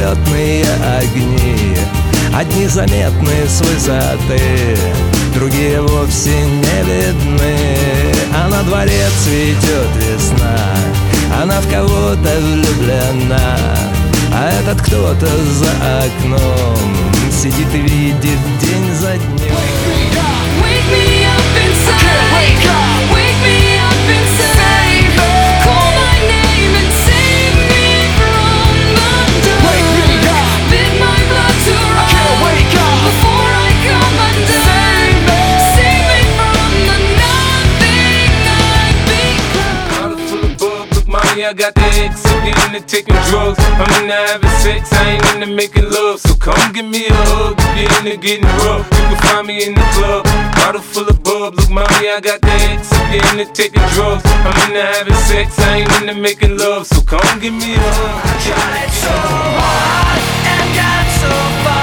взлетные огни. Одни заметны с высоты, другие вовсе не видны. А на дворе цветет весна, она в кого-то влюблена. А этот кто-то за окном сидит и видит день за днем. Wake me up inside. Wake me up inside. Call my name and save me from the dark. Bid my blood to run before I come undone. Save me from the nothing I've become. Bottle full of bug, look mommy, I got the X. I'm into taking drugs, I'm into having sex, I ain't into making love. So come give me a hug, if you're into getting rough, you can find me in the club. Bottle full of bub, look mommy, I got the X. If you're into taking drugs, I'm into having sex, I ain't into making love. So come give me a hug. Tried so hard and got so far.